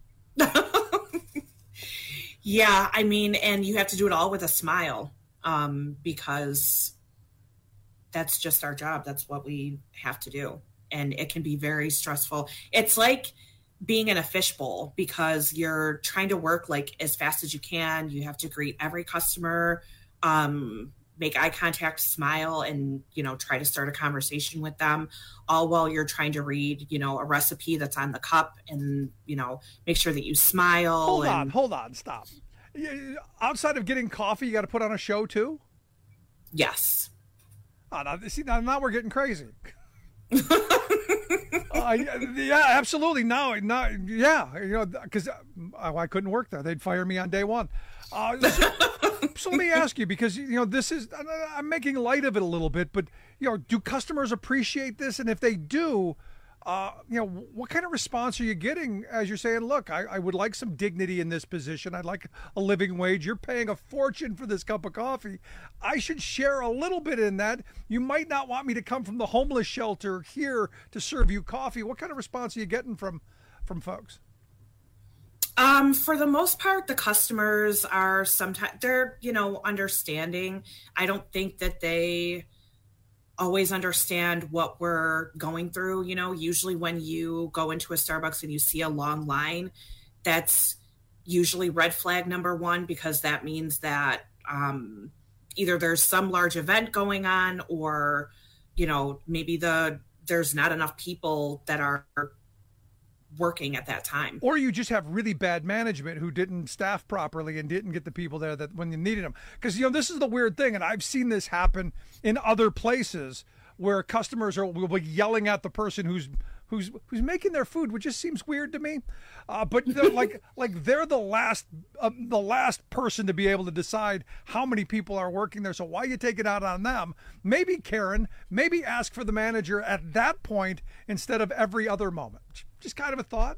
Yeah, I mean, and you have to do it all with a smile um, because that's just our job. That's what we have to do. And it can be very stressful. It's like being in a fishbowl because you're trying to work like as fast as you can. You have to greet every customer. Um make eye contact, smile, and, you know, try to start a conversation with them, all while you're trying to read, you know, a recipe that's on the cup and, you know, make sure that you smile. Hold and... on, hold on, stop. Outside of getting coffee, you got to put on a show too? Yes. Oh, now, see, now, now we're getting crazy. uh, yeah, absolutely. Now, now, yeah, you know, because uh, I couldn't work there. They'd fire me on day one. Uh, so, so let me ask you, because, you know, this is, I'm making light of it a little bit, but, you know, do customers appreciate this? And if they do, uh, you know, what kind of response are you getting as you're saying, look, I, I would like some dignity in this position. I'd like a living wage. You're paying a fortune for this cup of coffee. I should share a little bit in that. You might not want me to come from the homeless shelter here to serve you coffee. What kind of response are you getting from, from folks? Um, for the most part, the customers are sometimes, they're, you know, understanding. I don't think that they always understand what we're going through. You know, usually when you go into a Starbucks and you see a long line, that's usually red flag number one, because that means that um, either there's some large event going on, or, you know, maybe the there's not enough people that are working at that time. Or you just have really bad management who didn't staff properly and didn't get the people there that when you needed them. Because, you know, this is the weird thing, and I've seen this happen in other places where customers are will be yelling at the person who's who's who's making their food, which just seems weird to me. Uh, but they're like like they're the last uh, the last person to be able to decide how many people are working there. So why you take it out on them? Maybe Karen, maybe ask for the manager at that point instead of every other moment. Just kind of a thought.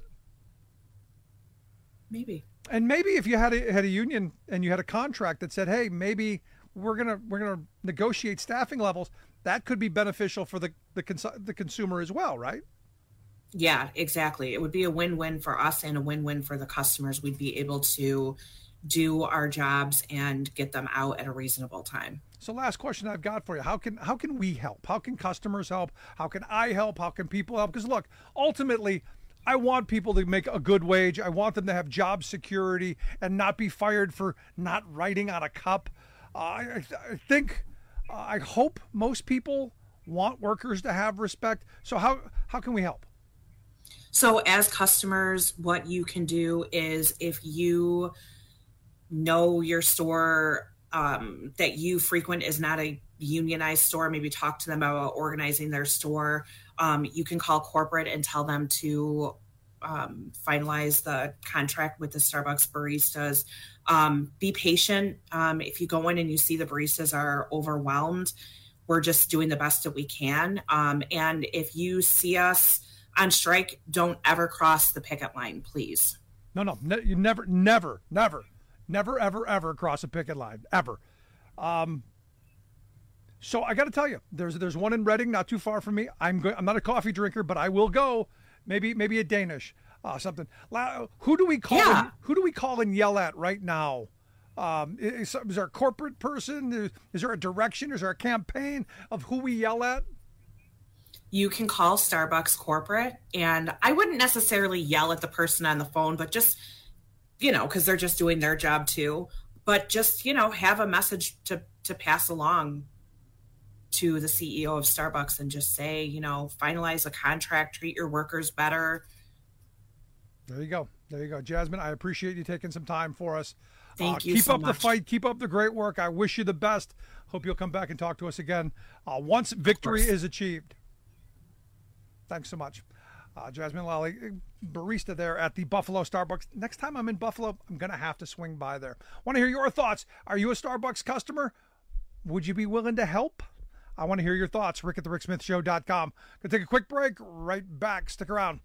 Maybe. And maybe if you had a, had a union and you had a contract that said, hey, maybe we're gonna we're gonna negotiate staffing levels, that could be beneficial for the the, cons- the consumer as well, right? Yeah, exactly. It would be a win-win for us and a win-win for the customers. We'd be able to do our jobs and get them out at a reasonable time. So last question I've got for you. How can how can we help? How can customers help? How can I help? How can people help? Because look, ultimately, I want people to make a good wage. I want them to have job security and not be fired for not writing on a cup. Uh, I, I think, uh, I hope most people want workers to have respect. So how how can we help? So as customers, what you can do is, if you know your store um, that you frequent is not a unionized store, maybe talk to them about organizing their store. Um, you can call corporate and tell them to um, finalize the contract with the Starbucks baristas. Um, be patient. Um, if you go in and you see the baristas are overwhelmed, we're just doing the best that we can. Um, and if you see us on strike, don't ever cross the picket line, please. No, no, ne- you never, never, never, never, ever, ever cross a picket line, ever. Um, so I got to tell you, there's there's one in Reading, not too far from me. I'm go- I'm not a coffee drinker, but I will go. Maybe maybe a Danish, uh, something. La- who do we call? Yeah. And, who do we call and yell at right now? Um, is, is there a corporate person? Is, is there a direction? Is there a campaign of who we yell at? You can call Starbucks corporate, and I wouldn't necessarily yell at the person on the phone, but just, you know, because they're just doing their job too. But just, you know, have a message to to pass along to the C E O of Starbucks and just say, you know, finalize a contract, treat your workers better. There you go. There you go. Jasmine, I appreciate you taking some time for us. Thank uh, you Keep so up much. the fight. Keep up the great work. I wish you the best. Hope you'll come back and talk to us again uh, once victory is achieved. Thanks so much. Uh, Jasmine Lally, barista there at the Buffalo Starbucks. Next time I'm in Buffalo, I'm going to have to swing by there. Want to hear your thoughts. Are you a Starbucks customer? Would you be willing to help? I want to hear your thoughts. Rick at the Rick Smith Show dot com. Going to take a quick break. Right back. Stick around.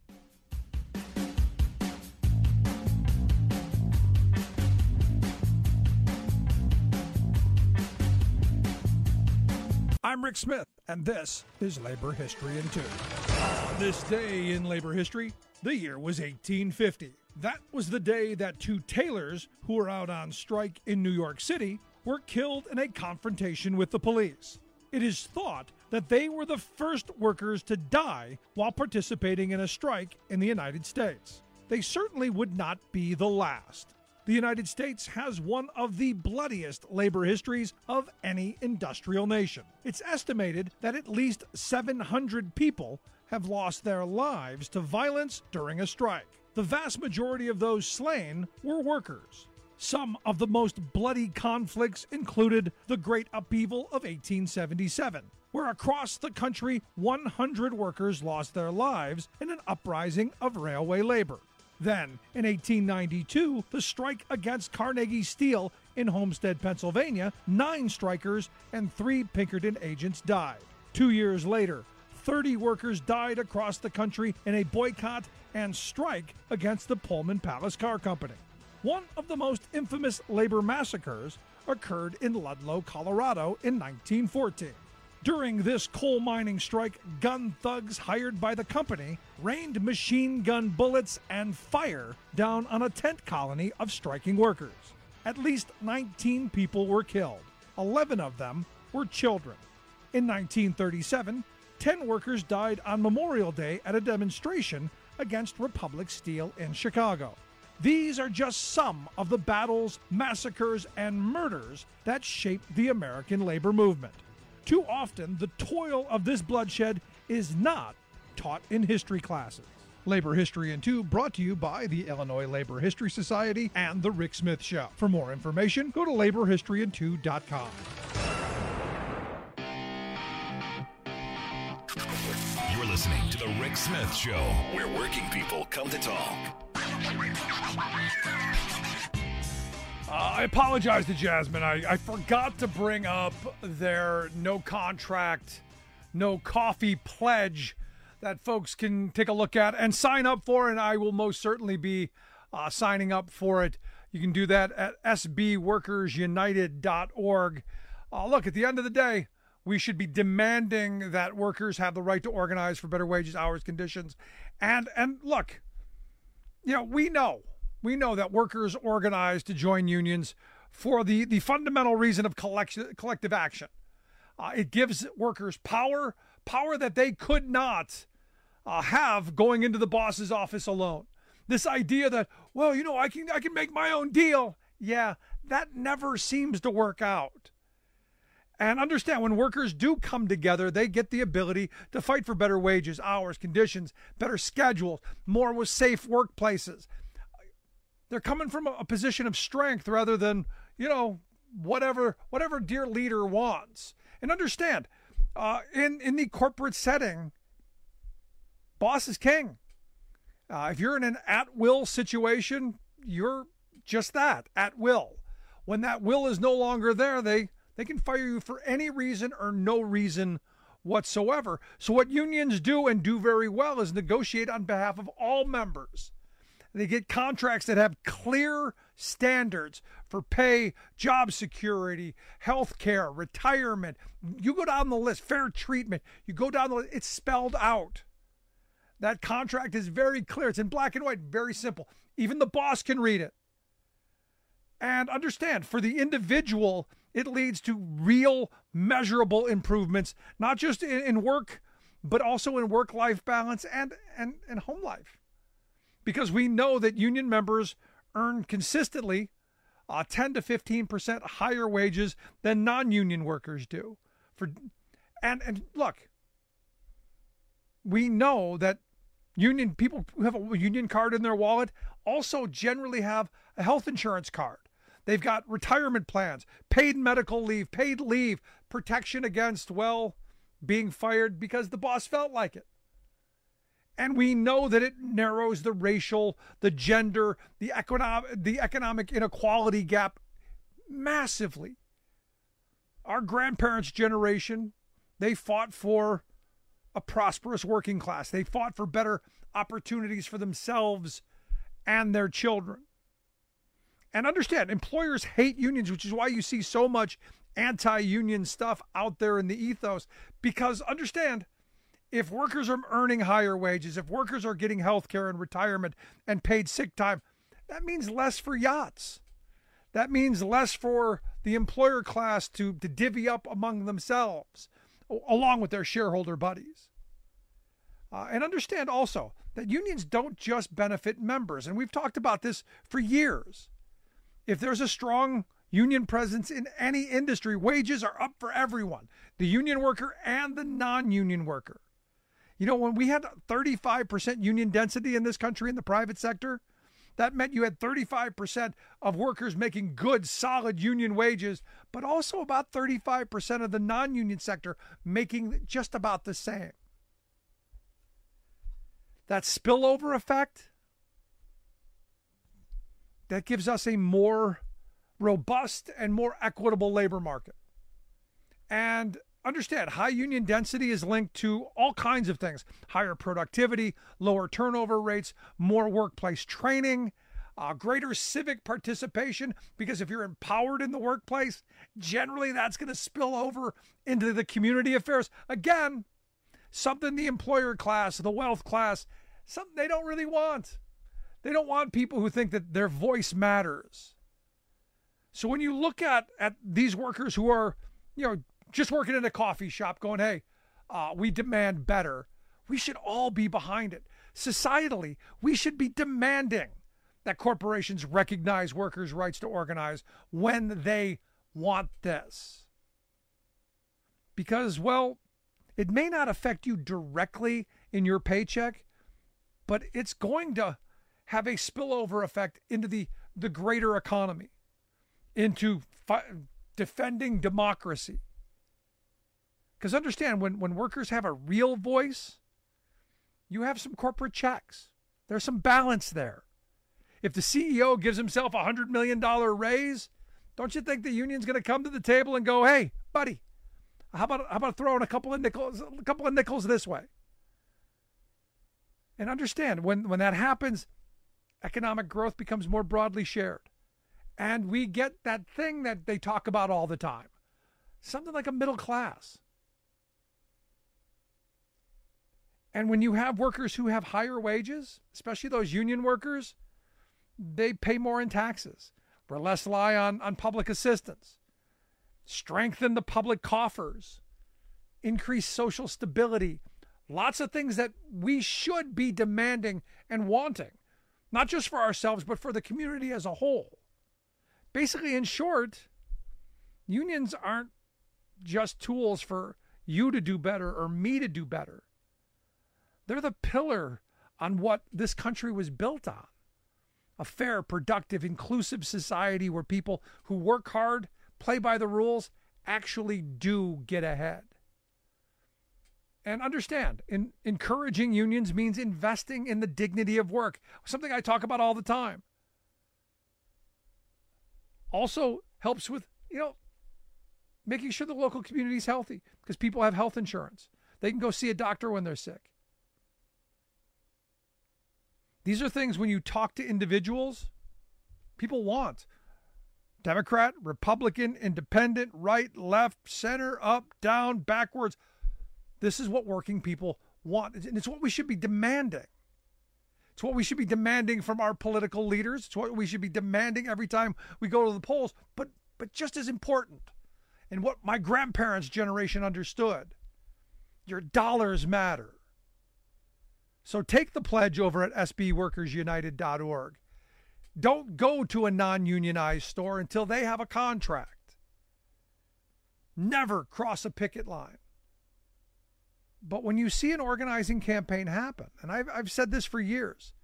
I'm Rick Smith, and this is Labor History in Two. On this day in labor history, the year was eighteen fifty. That was the day that two tailors who were out on strike in New York City were killed in a confrontation with the police. It is thought that they were the first workers to die while participating in a strike in the United States. They certainly would not be the last. The United States has one of the bloodiest labor histories of any industrial nation. It's estimated that at least seven hundred people have lost their lives to violence during a strike. The vast majority of those slain were workers. Some of the most bloody conflicts included the Great Upheaval of eighteen seventy-seven, where across the country one hundred workers lost their lives in an uprising of railway labor. Then, in eighteen ninety-two, the strike against Carnegie Steel in Homestead, Pennsylvania, nine strikers and three Pinkerton agents died. Two years later, thirty workers died across the country in a boycott and strike against the Pullman Palace Car Company. One of the most infamous labor massacres occurred in Ludlow, Colorado in nineteen fourteen. During this coal mining strike, gun thugs hired by the company rained machine gun bullets and fire down on a tent colony of striking workers. At least nineteen people were killed. eleven of them were children. In nineteen thirty-seven, ten workers died on Memorial Day at a demonstration against Republic Steel in Chicago. These are just some of the battles, massacres, and murders that shaped the American labor movement. Too often, the toil of this bloodshed is not taught in history classes. Labor History in two brought to you by the Illinois Labor History Society and The Rick Smith Show. For more information, go to labor history in two dot com. You're listening to The Rick Smith Show, where working people come to talk. Uh, I apologize to Jasmine. I, I forgot to bring up their no contract, no coffee pledge that folks can take a look at and sign up for, and I will most certainly be uh, signing up for it. You can do that at s b workers united dot org. Uh, look, at the end of the day, we should be demanding that workers have the right to organize for better wages, hours, conditions. And, and look, you know, we know. We know that workers organize to join unions for the, the fundamental reason of collect, collective action. Uh, it gives workers power, power that they could not uh, have going into the boss's office alone. This idea that, well, you know, I can I can make my own deal. Yeah, that never seems to work out. And understand, when workers do come together, they get the ability to fight for better wages, hours, conditions, better schedules, more with safe workplaces. They're coming from a position of strength rather than, you know, whatever whatever dear leader wants. And understand, uh, in, in the corporate setting, boss is king. Uh, if you're in an at-will situation, you're just that, at will. When that will is no longer there, they, they can fire you for any reason or no reason whatsoever. So what unions do and do very well is negotiate on behalf of all members. They get contracts that have clear standards for pay, job security, health care, retirement. You go down the list, fair treatment. You go down the list, it's spelled out. That contract is very clear. It's in black and white, very simple. Even the boss can read it. And understand, for the individual, it leads to real, measurable improvements, not just in, in work, but also in work-life balance and, and, and home life. Because we know that union members earn consistently uh, ten to fifteen percent higher wages than non-union workers do. For and and look, we know that union people who have a union card in their wallet also generally have a health insurance card. They've got retirement plans, paid medical leave, paid leave, protection against, well, being fired because the boss felt like it. And we know that it narrows the racial, the gender, the economic, the economic inequality gap massively. Our grandparents' generation, they fought for a prosperous working class. They fought for better opportunities for themselves and their children. And understand, employers hate unions, which is why you see so much anti-union stuff out there in the ethos. Because understand, if workers are earning higher wages, if workers are getting health care and retirement and paid sick time, that means less for yachts. That means less for the employer class to, to divvy up among themselves, along with their shareholder buddies. Uh, and understand also that unions don't just benefit members, and we've talked about this for years. If there's a strong union presence in any industry, wages are up for everyone, the union worker and the non-union worker. You know, when we had thirty-five percent union density in this country in the private sector, that meant you had thirty-five percent of workers making good, solid union wages, but also about thirty-five percent of the non-union sector making just about the same. That spillover effect, that gives us a more robust and more equitable labor market. And understand, high union density is linked to all kinds of things: higher productivity, lower turnover rates, more workplace training, uh, greater civic participation, because if you're empowered in the workplace, generally that's going to spill over into the community affairs. Again, something the employer class, the wealth class, something they don't really want. They don't want people who think that their voice matters. So when you look at, at these workers who are, you know, just working in a coffee shop going, hey, uh, we demand better, we should all be behind it. Societally, we should be demanding that corporations recognize workers' rights to organize when they want this. Because, well, it may not affect you directly in your paycheck, but it's going to have a spillover effect into the, the greater economy, into fi- defending democracy. Because understand, when, when workers have a real voice, you have some corporate checks. There's some balance there. If the C E O gives himself a one hundred million dollars raise, don't you think the union's going to come to the table and go, hey, buddy, how about how about throwing a couple of nickels, a couple of nickels this way? And understand, when, when that happens, economic growth becomes more broadly shared. And we get that thing that they talk about all the time, something like a middle class. And when you have workers who have higher wages, especially those union workers, they pay more in taxes, or less rely on, on public assistance, strengthen the public coffers, increase social stability, lots of things that we should be demanding and wanting, not just for ourselves, but for the community as a whole. Basically, in short, unions aren't just tools for you to do better or me to do better. They're the pillar on what this country was built on. A fair, productive, inclusive society where people who work hard, play by the rules, actually do get ahead. And understand, in, encouraging unions means investing in the dignity of work, something I talk about all the time. Also helps with, you know, making sure the local community is healthy, because people have health insurance. They can go see a doctor when they're sick. These are things, when you talk to individuals, people want. Democrat, Republican, independent, right, left, center, up, down, backwards. This is what working people want. And it's what we should be demanding. It's what we should be demanding from our political leaders. It's what we should be demanding every time we go to the polls. But, but just as important, and what my grandparents' generation understood, your dollars matter. So take the pledge over at S B workers united dot org. Don't go to a non-unionized store until they have a contract. Never cross a picket line. But when you see an organizing campaign happen, and I've, I've said this for years,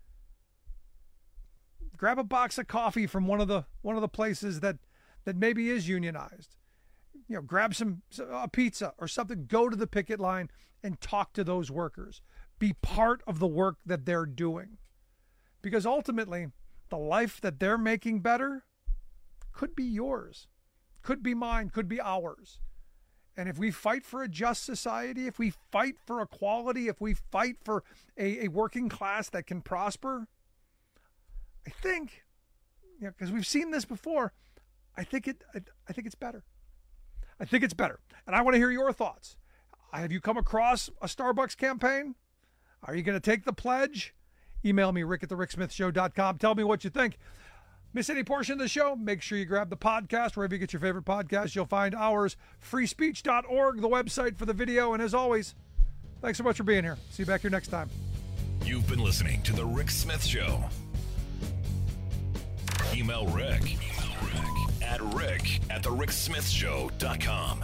grab a box of coffee from one of the one of the places that, that maybe is unionized. You know, grab some a pizza or something, go to the picket line and talk to those workers. Be part of the work that they're doing. Because ultimately, the life that they're making better could be yours, could be mine, could be ours. And if we fight for a just society, if we fight for equality, if we fight for a, a working class that can prosper, I think, you know, because we've seen this before, I think it. I, I think it's better. I think it's better. And I want to hear your thoughts. Have you come across a Starbucks campaign? Are you going to take the pledge? Email me, rick at the rick smith show dot com. Tell me what you think. Miss any portion of the show? Make sure you grab the podcast wherever you get your favorite podcast. You'll find ours, free speech dot org, the website for the video. And as always, thanks so much for being here. See you back here next time. You've been listening to The Rick Smith Show. Email Rick, Email Rick at rick at the rick smith show dot com.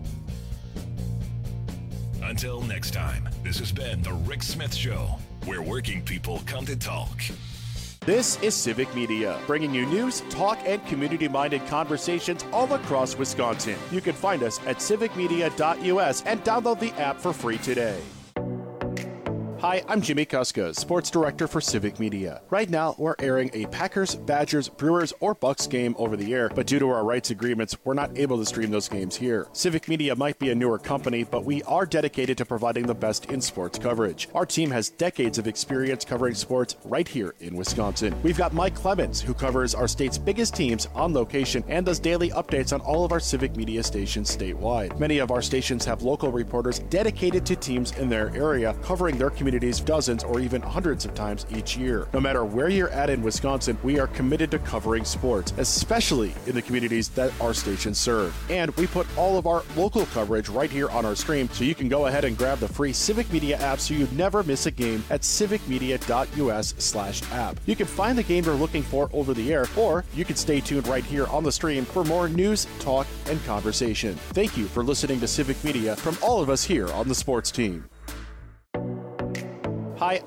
Until next time, this has been The Rick Smith Show, where working people come to talk. This is Civic Media, bringing you news, talk, and community-minded conversations all across Wisconsin. You can find us at civic media dot u s and download the app for free today. Hi, I'm Jimmy Kuska, Sports Director for Civic Media. Right now, we're airing a Packers, Badgers, Brewers, or Bucks game over the air, but due to our rights agreements, we're not able to stream those games here. Civic Media might be a newer company, but we are dedicated to providing the best in sports coverage. Our team has decades of experience covering sports right here in Wisconsin. We've got Mike Clemens, who covers our state's biggest teams on location and does daily updates on all of our Civic Media stations statewide. Many of our stations have local reporters dedicated to teams in their area, covering their community dozens or even hundreds of times each year. No matter where you're at in Wisconsin, we are committed to covering sports, especially in the communities that our stations serve. And we put all of our local coverage right here on our stream, so you can go ahead and grab the free Civic Media app so you never miss a game at civic media dot u s slash app. You can find the game you're looking for over the air, or you can stay tuned right here on the stream for more news, talk, and conversation. Thank you for listening to Civic Media from all of us here on the sports team. Hi,